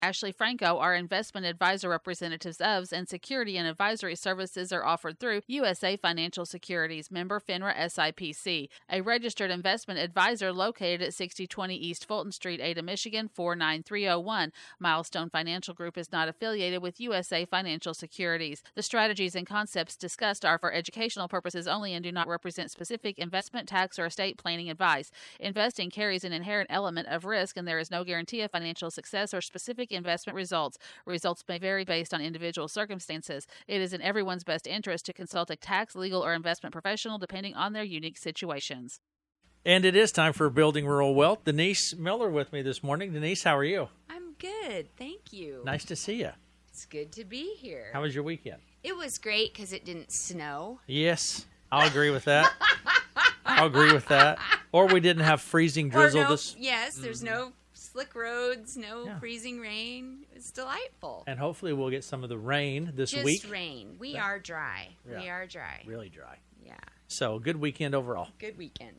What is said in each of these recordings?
Ashley Franco are investment advisor representatives of, and security and advisory services are offered through USA Financial Securities, member FINRA SIPC, a registered investment advisor located at 6020 East Fulton Street, Ada, Michigan 49301. Milestone Financial Group is not affiliated with USA Financial Securities. The strategies and concepts discussed are for educational purposes only and do not represent specific investment, tax, or estate planning advice. Investing carries an inherent element of risk, and there is no guarantee of financial success or specific investment results. Results may vary based on individual circumstances. It is in everyone's best interest to consult a tax, legal, or investment professional depending on their unique situations. And it is time for Building Rural Wealth. Denise Miller with me this morning. Denise, how are you? I'm good. Thank you. Nice to see you. It's good to be here. How was your weekend? It was great because it didn't snow. Yes, I'll agree with that. I'll agree with that. Or we didn't have freezing drizzle. Yes, there's no slick roads, no freezing rain. It's delightful. And hopefully we'll get some of the rain this week. Just rain. We are dry. Yeah. We are dry. Really dry. Yeah. So, good weekend overall. Good weekend.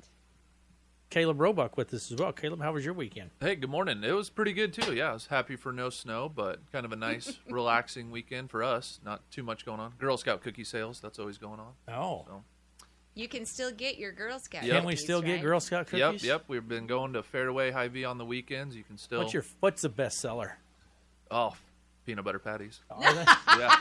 Caleb Roebuck with us as well. Caleb, how was your weekend? Hey, good morning. It was pretty good, too. Yeah, I was happy for no snow, but kind of a nice, relaxing weekend for us. Not too much going on. Girl Scout cookie sales, that's always going on. Oh. So. You can still get your Girl Scout Yep. Can we still get Girl Scout cookies? Yep. We've been going to Fairway Hy-Vee on the weekends. You can still... What's the best seller? Oh, peanut butter patties. Are they?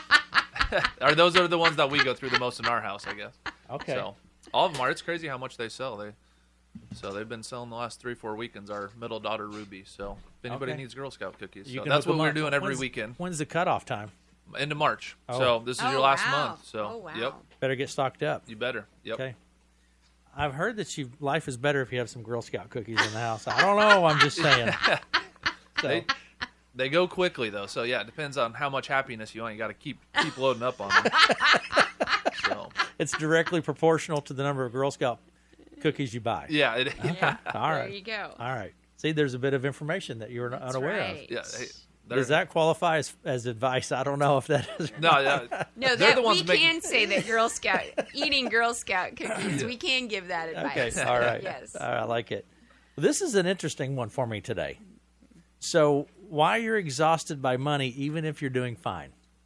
Yeah. Those are the ones that we go through the most in our house, I guess. Okay. So, all of them are. It's crazy how much they sell. They've been selling the last 3-4 weekends, our middle daughter, Ruby. So, if anybody needs Girl Scout cookies. So that's what we're doing every weekend. When's the cutoff time? End of March. Oh. So, this is your last month. So, Oh, wow. Yep. Better get stocked up. You better. Yep. Okay. I've heard that life is better if you have some Girl Scout cookies in the house. I don't know. I'm just saying. So. They go quickly, though. So, yeah, it depends on how much happiness you want. You got to keep loading up on them. So. It's directly proportional to the number of Girl Scout cookies you buy. Yeah. Yeah. All right. There you go. All right. See, there's a bit of information that you were unaware right. of. Yeah. Does that qualify as advice? I don't know if that is. No, yeah. No, They're that the ones we can say that eating Girl Scout cookies, we can give that advice. Okay, all right. Yes. All right, I like it. This is an interesting one for me today. So, why you're exhausted by money even if you're doing fine?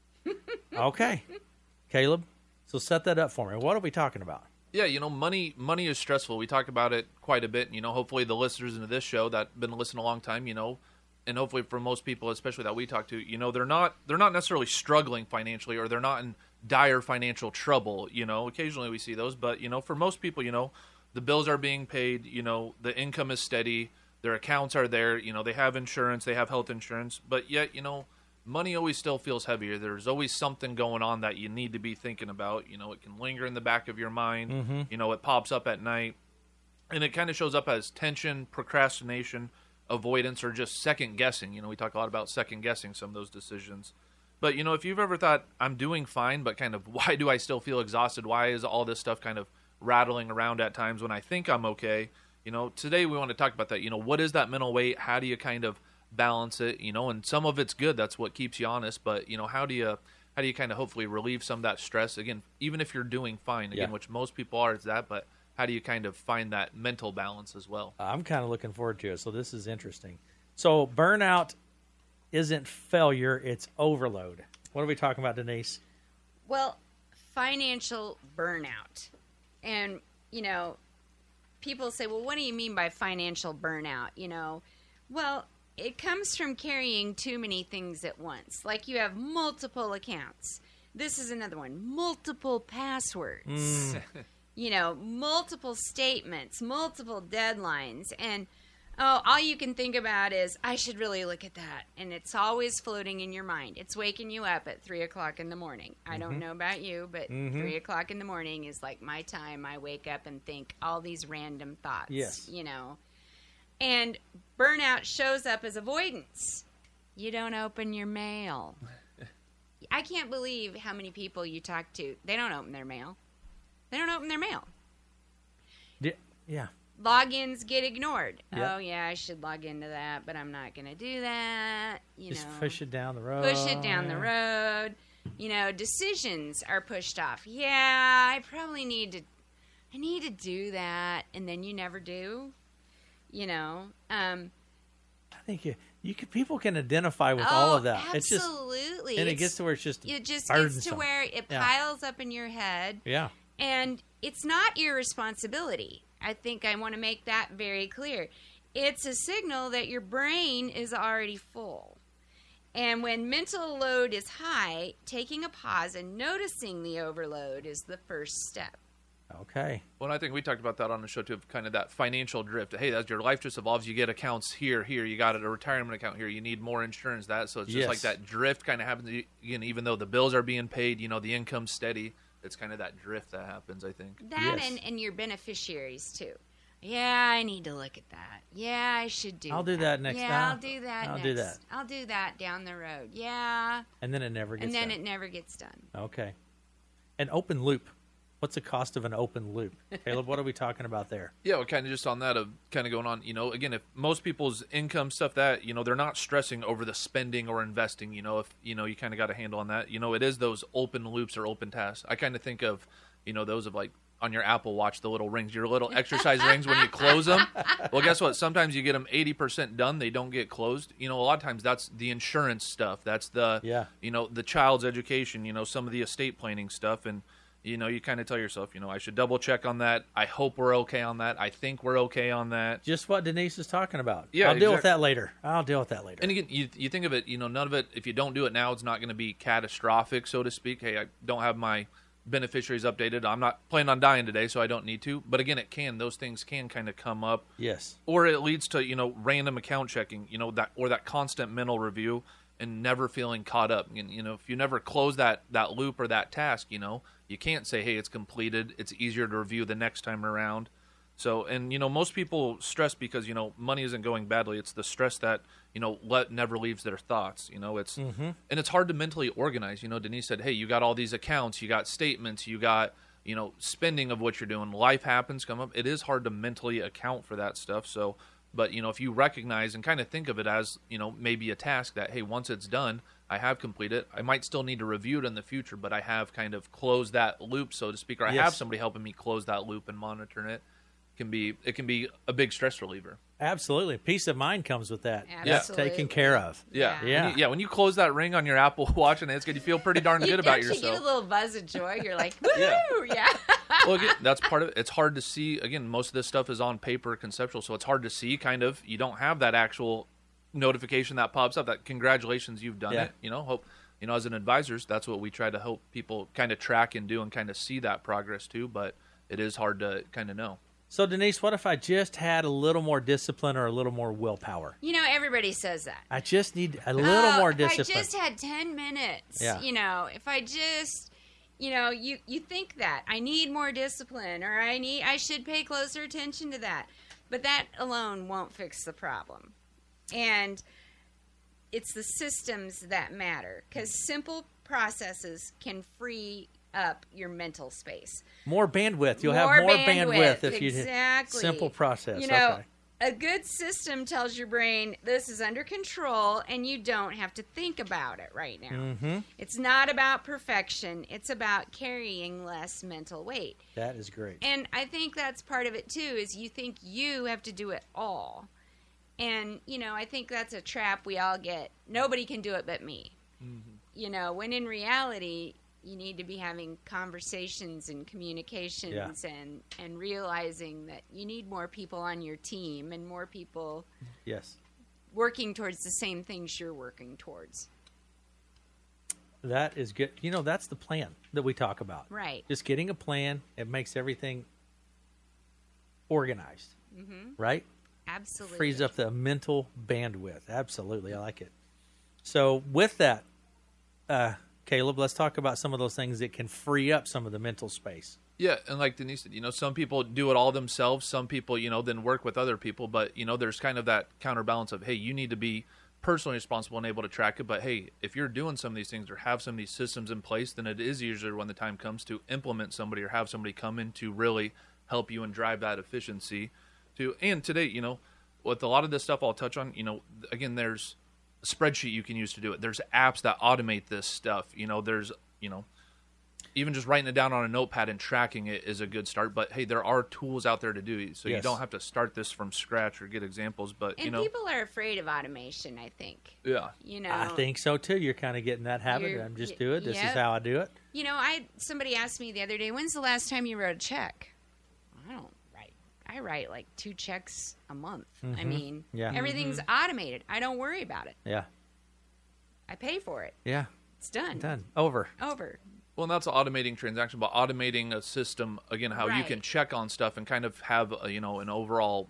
Okay. Caleb, so set that up for me. What are we talking about? Yeah, money is stressful. We talk about it quite a bit. Hopefully the listeners into this show that have been listening a long time, and hopefully for most people, especially that we talk to, they're not necessarily struggling financially, or they're not in dire financial trouble. Occasionally we see those, but for most people, the bills are being paid. The income is steady. Their accounts are there. They have insurance. They have health insurance. But yet, money always still feels heavier. There's always something going on that you need to be thinking about. It can linger in the back of your mind. Mm-hmm. It pops up at night, and it kind of shows up as tension, procrastination, avoidance, or just second guessing. We talk a lot about second guessing some of those decisions. But if you've ever thought, I'm doing fine, but kind of why do I still feel exhausted? Why is all this stuff kind of rattling around at times when I think I'm okay? Today we want to talk about that. What is that mental weight? How do you kind of balance it? And some of it's good. That's what keeps you honest. But how do you kind of hopefully relieve some of that stress? Again, even if you're doing fine, which most people are, it's that. But how do you kind of find that mental balance as well? I'm kind of looking forward to it. So this is interesting. So burnout isn't failure, it's overload. What are we talking about, Denise? Well, financial burnout. And, people say, well, what do you mean by financial burnout? Well, it comes from carrying too many things at once. Like you have multiple accounts. This is another one. Multiple passwords. Multiple statements, multiple deadlines. And, all you can think about is, I should really look at that. And it's always floating in your mind. It's waking you up at 3 o'clock in the morning. I don't know about you, but 3 o'clock in the morning is like my time. I wake up and think all these random thoughts. Yes. And burnout shows up as avoidance. You don't open your mail. I can't believe how many people you talk to. They don't open their mail. They don't open their mail. Yeah. Logins get ignored. Yep. Oh, yeah, I should log into that, but I'm not going to do that. Just push it down the road. Push it down the road. Decisions are pushed off. Yeah, I probably need to do that, and then you never do. I think people can identify with all of that. Absolutely. It's just, and it gets to where it's just it just burdensome. gets to where it Yeah. piles up in your head. Yeah. And it's not your responsibility. I think I want to make that very clear. It's a signal that your brain is already full. And when mental load is high, taking a pause and noticing the overload is the first step. Okay. Well, I think we talked about that on the show too, of kind of that financial drift. Hey, as your life just evolves, you get accounts here, you got a retirement account here, you need more insurance, that. So it's just Yes. like that drift kind of happens. Again, even though the bills are being paid, the income's steady, it's kind of that drift that happens, I think. That Yes. and your beneficiaries, too. Yeah, I need to look at that. Yeah, I should do that. I'll do that next Yeah, time. I'll do that I'll next. do that. I'll do that down the road. Yeah. And then it never gets And then done. it never gets done. Okay. An open loop. What's the cost of an open loop? Caleb, what are we talking about there? Yeah, well, kind of just on that of kind of going on, again, if most people's income stuff that, they're not stressing over the spending or investing, if, you kind of got a handle on that, it is those open loops or open tasks. I kind of think of, those of like on your Apple Watch, the little rings, your little exercise rings when you close them. Well, guess what? Sometimes you get them 80% done. They don't get closed. A lot of times that's the insurance stuff. That's the, the child's education, some of the estate planning stuff. And, you kind of tell yourself, I should double check on that. I hope we're okay on that. I think we're okay on that. Just what Denise is talking about. Yeah, I'll deal with that later. And again, you think of it, none of it, if you don't do it now, it's not going to be catastrophic, so to speak. Hey, I don't have my beneficiaries updated. I'm not planning on dying today, so I don't need to. But again, those things can kind of come up. Yes. Or it leads to, random account checking, that constant mental review and never feeling caught up. And, if you never close that loop or that task, you can't say, hey, it's completed. It's easier to review the next time around. So, and, most people stress because, money isn't going badly. It's the stress that, never leaves their thoughts. It's, and it's hard to mentally organize. Denise said, hey, you got all these accounts, you got statements, you got, spending of what you're doing. Life happens, come up. It is hard to mentally account for that stuff. So, but, if you recognize and kind of think of it as, maybe a task that, hey, once it's done, I have completed it. I might still need to review it in the future, but I have kind of closed that loop, so to speak, or I have somebody helping me close that loop and monitoring it. It can be a big stress reliever. Absolutely. Peace of mind comes with that. Absolutely. Taken care of. Yeah. When you close that ring on your Apple Watch and it's good, you feel pretty darn good about yourself. You get a little buzz of joy. You're like, woo! Yeah. Well, again, that's part of it. It's hard to see. Again, most of this stuff is on paper, conceptual, so it's hard to see. Kind of, you don't have that actual notification that pops up that congratulations, you've done it. Hope. As an advisors, that's what we try to help people kind of track and do and kind of see that progress too. But it is hard to kind of know. So, Denise, what if I just had a little more discipline or a little more willpower? Everybody says that. I just need a little more discipline. If I just had 10 minutes, if I just, you think that I need more discipline or I should pay closer attention to that. But that alone won't fix the problem. And it's the systems that matter because simple processes can free up your mental space. More bandwidth. You'll have more bandwidth if you exactly. Simple process. Okay. A good system tells your brain this is under control and you don't have to think about it right now. Mm-hmm. It's not about perfection. It's about carrying less mental weight. That is great. And I think that's part of it too is you think you have to do it all. And, I think that's a trap we all get. Nobody can do it but me. Mm-hmm. When in reality, you need to be having conversations and communications and realizing that you need more people on your team and more people working towards the same things you're working towards. That is good. That's the plan that we talk about. Right. Just getting a plan. It makes everything organized. Mm-hmm. Right? Absolutely. Frees up the mental bandwidth. Absolutely. I like it. So with that, Caleb, let's talk about some of those things that can free up some of the mental space. Yeah, and like Denise said, some people do it all themselves. Some people, then work with other people. But, there's kind of that counterbalance of, hey, you need to be personally responsible and able to track it. But, hey, if you're doing some of these things or have some of these systems in place, then it is easier when the time comes to implement somebody or have somebody come in to really help you and drive that efficiency. And today, with a lot of this stuff I'll touch on, again, there's spreadsheet you can use to do it. There's apps that automate this stuff. There's, even just writing it down on a notepad and tracking it is a good start. But hey, there are tools out there to do it, so you don't have to start this from scratch or get examples. But And people are afraid of automation, I think. Yeah. I think so too. You're kind of getting that habit. I'm just do it. This is how I do it. Somebody asked me the other day, when's the last time you wrote a check? I don't write. I write like 2 checks a month. I mean, everything's automated. I don't worry about it. Yeah. I pay for it. Yeah. It's done. Done. Over. Well, and that's automating transaction, but automating a system, again, how you can check on stuff and kind of have, an overall,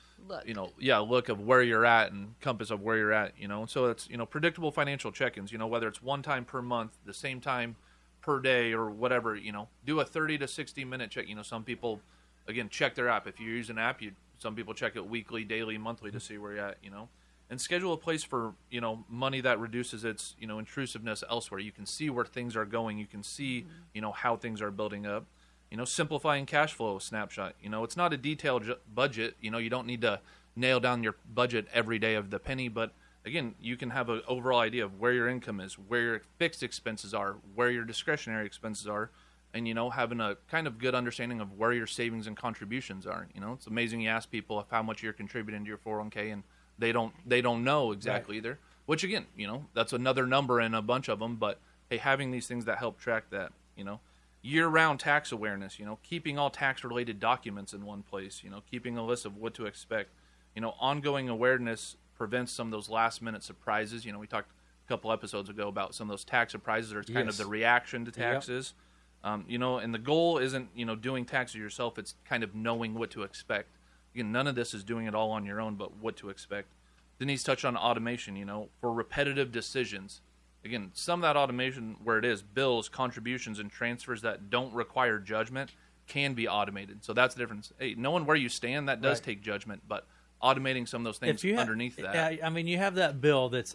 look of where you're at and compass of where you're at, So it's, predictable financial check-ins, whether it's one time per month, the same time per day or whatever, do a 30 to 60 minute check. Some people, again, check their app. If you use an app, some people check it weekly, daily, monthly to see where you're at, And schedule a place for, money that reduces its, intrusiveness elsewhere. You can see where things are going. You can see, how things are building up. Simplifying cash flow snapshot. It's not a detailed budget. You don't need to nail down your budget every day of the penny. But, again, you can have an overall idea of where your income is, where your fixed expenses are, where your discretionary expenses are, and, having a kind of good understanding of where your savings and contributions are. It's amazing you ask people how much you're contributing to your 401k, and they don't know exactly either, which again, that's another number in a bunch of them, but hey, having these things that help track that, year-round tax awareness, keeping all tax-related documents in one place, keeping a list of what to expect, ongoing awareness prevents some of those last-minute surprises. We talked a couple episodes ago about some of those tax surprises, or it's kind of the reaction to taxes, and the goal isn't, doing taxes yourself, it's kind of knowing what to expect. Again, none of this is doing it all on your own, but what to expect. Denise touched on automation, for repetitive decisions. Again, some of that automation where it is, bills, contributions, and transfers that don't require judgment can be automated. So that's the difference. Hey, knowing where you stand, that does take judgment, but automating some of those things underneath that. I mean, you have that bill that's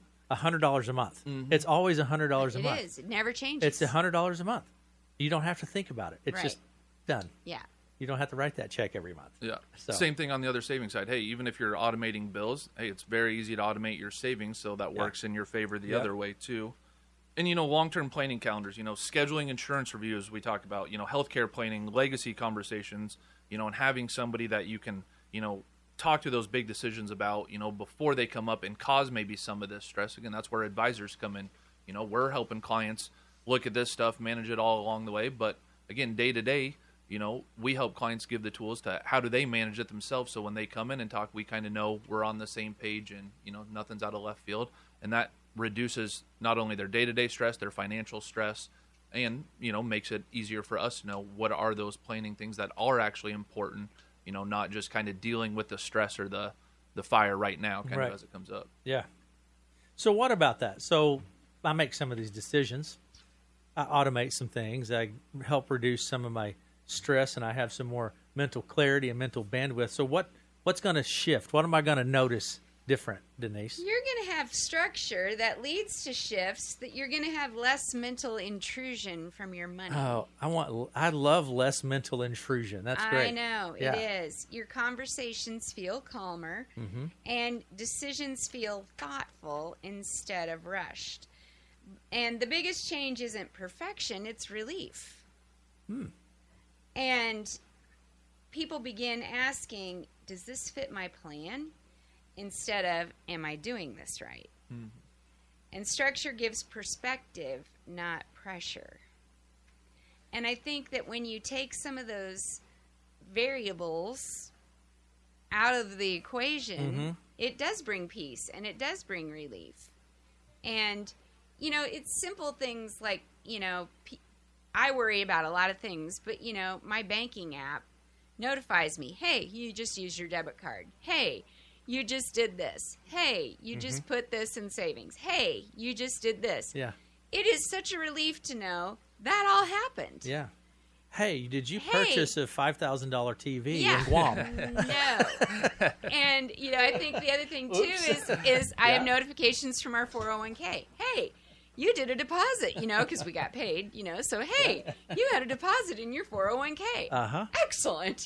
$100 a month. It's always $100 a month. It is. It never changes. It's $100 a month. You don't have to think about it. It's just done. Yeah. You don't have to write that check every month. Yeah. So. Same thing on the other savings side. Hey, even if you're automating bills, hey, it's very easy to automate your savings, so that works in your favor the other way too. And, long-term planning calendars, scheduling insurance reviews we talked about, healthcare planning, legacy conversations, and having somebody that you can, talk to those big decisions about, before they come up and cause maybe some of this stress. Again, that's where advisors come in. We're helping clients look at this stuff, manage it all along the way. But, again, day to day, we help clients give the tools to how do they manage it themselves, so when they come in and talk, we kind of know we're on the same page and, nothing's out of left field. And that reduces not only their day-to-day stress, their financial stress, and, makes it easier for us to know what are those planning things that are actually important, not just kind of dealing with the stress or the fire right now kind of as it comes up. Yeah. So what about that? So I make some of these decisions. I automate some things. I help reduce some of my stress, and I have some more mental clarity and mental bandwidth. So what's going to shift? What am I going to notice different, Denise? You're going to have structure that leads to shifts, that you're going to have less mental intrusion from your money. Oh, I love less mental intrusion. That's great. I know, it is. Your conversations feel calmer, and decisions feel thoughtful instead of rushed. And the biggest change isn't perfection, it's relief. And people begin asking, does this fit my plan? Instead of, am I doing this right? And structure gives perspective, not pressure. And I think that when you take some of those variables out of the equation, it does bring peace and it does bring relief. And, it's simple things like, I worry about a lot of things, but, my banking app notifies me, hey, you just used your debit card. Hey, you just did this. Hey, you just put this in savings. Hey, you just did this. Yeah. It is such a relief to know that all happened. Yeah. Hey, did you purchase a $5,000 TV in Guam? No. And, I think the other thing, too, is I have notifications from our 401k. Hey, you did a deposit, because we got paid, so, hey, you had a deposit in your 401k. Excellent,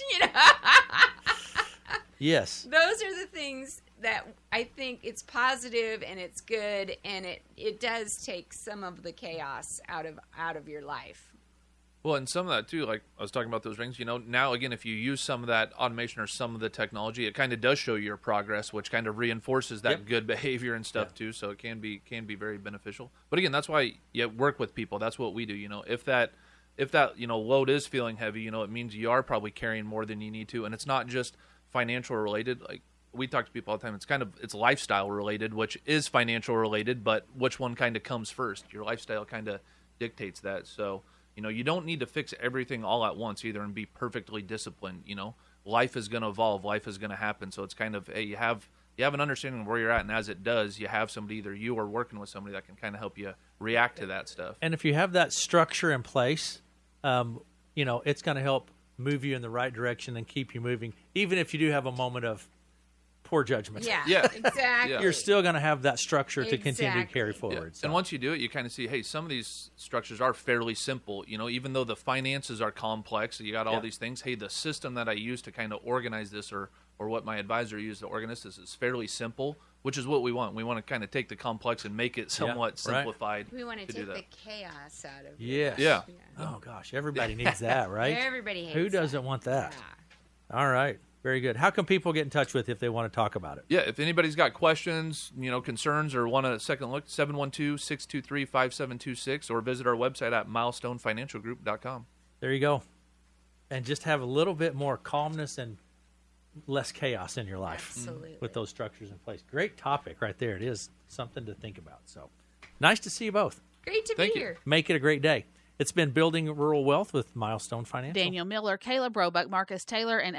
Yes. Those are the things that I think it's positive and it's good, and it does take some of the chaos out of your life. Well, and some of that too, like I was talking about those rings, now again, if you use some of that automation or some of the technology, it kind of does show your progress, which kind of reinforces that good behavior and stuff too. So it can be very beneficial. But again, that's why you work with people. That's what we do. If that load is feeling heavy, it means you are probably carrying more than you need to, and it's not just financial related. Like we talk to people all the time, it's lifestyle related, which is financial related, but which one kind of comes first? Your lifestyle kind of dictates that. So you don't need to fix everything all at once either and be perfectly disciplined. Life is going to evolve. Life is going to happen. So it's kind of, hey, you have an understanding of where you're at, and as it does, you have somebody, either you or working with somebody, that can kind of help you react to that stuff. And if you have that structure in place, it's going to help move you in the right direction and keep you moving, even if you do have a moment of poor judgment. Yeah, exactly. You're still going to have that structure to continue to carry forward. Yeah. So. And once you do it, you kind of see, hey, some of these structures are fairly simple. Even though the finances are complex, you got all these things. Hey, the system that I use to kind of organize this, or what my advisor used to organize this, is fairly simple, which is what we want. We want to kind of take the complex and make it somewhat simplified. We want to take do the chaos out of it. Yes. Yeah. Oh gosh, everybody needs that, right? Everybody hates Who doesn't want that? Yeah. All right. Very good. How can people get in touch with you if they want to talk about it? Yeah, if anybody's got questions, concerns, or want a second look, 712-623-5726, or visit our website at milestonefinancialgroup.com. There you go. And just have a little bit more calmness and less chaos in your life. Absolutely. With those structures in place. Great topic right there. It is something to think about. So nice to see you both. Great to be here. Make it a great day. It's been Building Rural Wealth with Milestone Financial. Daniel Miller, Caleb Roebuck, Marcus Taylor, and